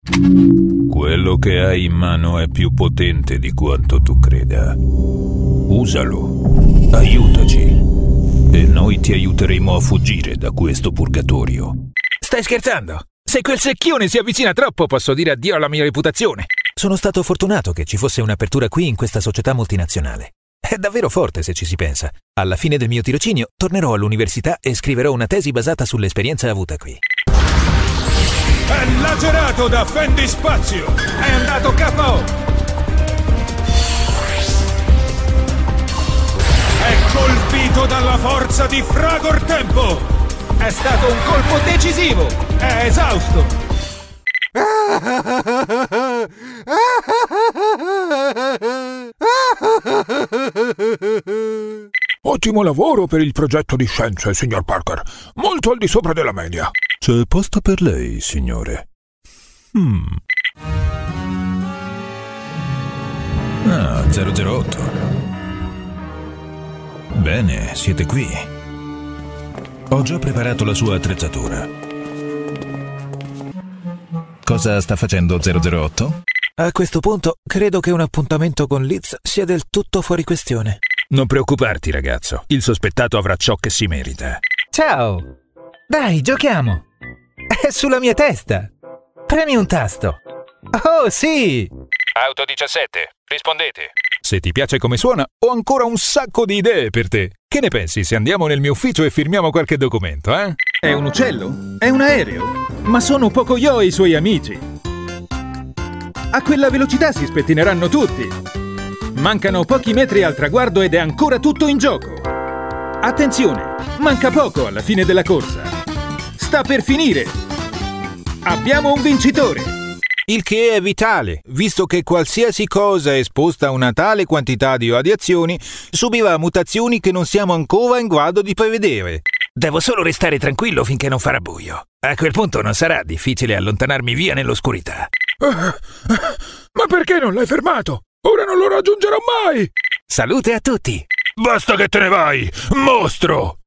Quello che hai in mano è più potente di quanto tu creda. Usalo. Aiutaci. E noi ti aiuteremo a fuggire da questo purgatorio. Stai scherzando? Se quel secchione si avvicina troppo, posso dire addio alla mia reputazione. Sono stato fortunato che ci fosse un'apertura qui in questa società multinazionale. È davvero forte se ci si pensa. Alla fine del mio tirocinio tornerò all'università e scriverò una tesi basata sull'esperienza avuta qui. È lacerato da Fendi Spazio! È andato KO! È colpito dalla forza di Fragor Tempo! È stato un colpo decisivo! È esausto! Ottimo lavoro per il progetto di scienze, signor Parker. Molto al di sopra della media. C'è posto per lei, signore. 008. Bene, siete qui. Ho già preparato la sua attrezzatura. Cosa sta facendo 008? A questo punto, credo che un appuntamento con Liz sia del tutto fuori questione. Non preoccuparti, ragazzo. Il sospettato avrà ciò che si merita. Ciao! Dai, giochiamo! È sulla mia testa! Premi un tasto! Oh, sì! Auto 17, rispondete. Se ti piace come suona, ho ancora un sacco di idee per te. Che ne pensi se andiamo nel mio ufficio e firmiamo qualche documento, eh? È un uccello? È un aereo? Ma sono Pocoyo e i suoi amici! A quella velocità si spettineranno tutti! Mancano pochi metri al traguardo ed è ancora tutto in gioco! Attenzione! Manca poco alla fine della corsa! Sta per finire! Abbiamo un vincitore! Il che è vitale, visto che qualsiasi cosa esposta a una tale quantità di radiazioni subirà mutazioni che non siamo ancora in grado di prevedere. Devo solo restare tranquillo finché non farà buio. A quel punto non sarà difficile allontanarmi via nell'oscurità. Ma perché non l'hai fermato? Ora non lo raggiungerò mai! Salute a tutti! Basta che te ne vai, mostro!